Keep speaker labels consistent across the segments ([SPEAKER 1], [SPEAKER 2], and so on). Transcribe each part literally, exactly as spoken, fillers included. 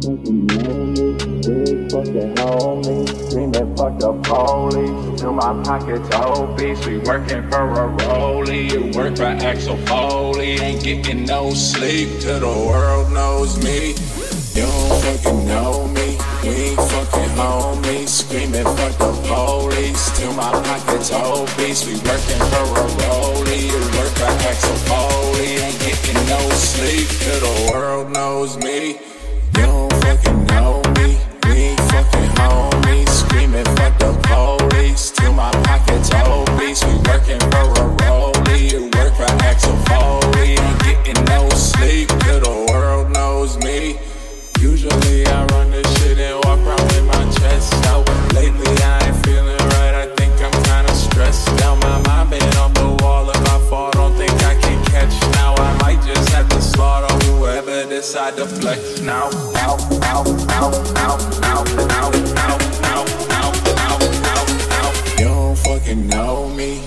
[SPEAKER 1] fucking know me, we fucking homie. Screaming fuck the police, to my pockets obese. We working for a rollie, you work for Axel Foley. Ain't getting no sleep till the world knows me. You don't fucking know me, we ain't fucking homies. Screaming fuck the police, till my pockets obese. We working for a rollie, you work for Axel Foley. Ain't getting no sleep till the world knows me. You don't fucking know me, we ain't fucking homies. Screaming fuck the police, till my pockets obese. We working for a rollie, you work for Axel Foley. Ain't getting no sleep till the world knows me. Usually I run this shit and walk around with my chest out. Lately I ain't feeling right, I think I'm kinda stressed out. My mind been off the wall, if I fall don't think I can catch. Now I might just have to slaughter whoever decide to flex. Now, now, now, now, now, now, now, now, now, now, now, now, now. You don't fucking know me.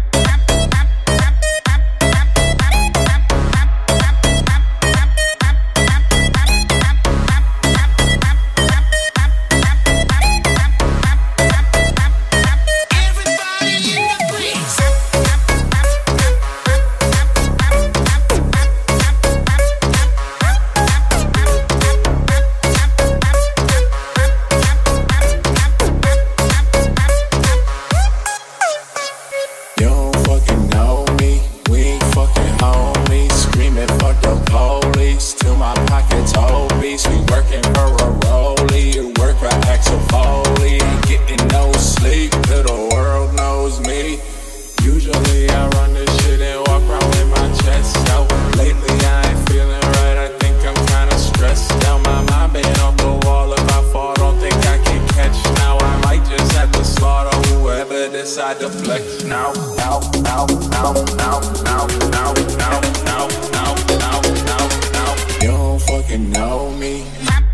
[SPEAKER 1] Decide to flex now, now, now, now, now, now, now, now, now, now, now, now, now. You don't fucking know me.